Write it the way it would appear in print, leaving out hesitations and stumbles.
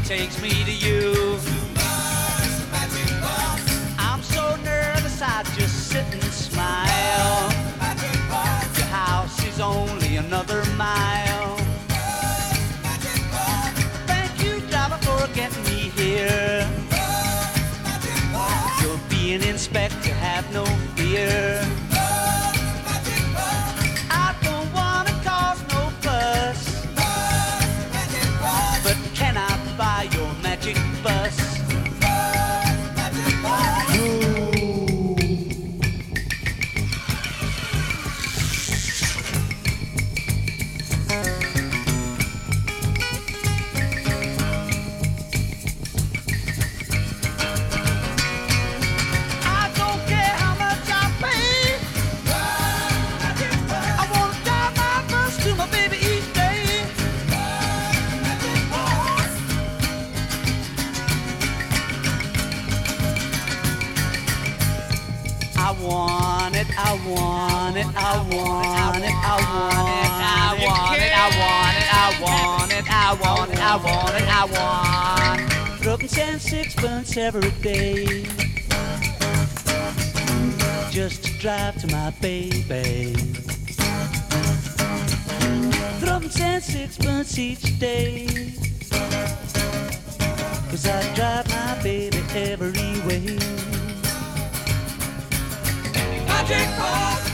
takes me to you. I'm so nervous I just sit and smile. Your house is only another mile. Thank you, driver, for getting me here. You're being inspector, have no fear. I don't wanna cause no fuss, but can I buy your magic bus? I want it, I want it, I want it, I want it, I want it, I want it, I want it, I want it, I want it, I want. Broken 10 sixpence every day, just to drive to my baby. Broken 10 sixpence each day, 'cause I drive my baby every way. Magic Bus.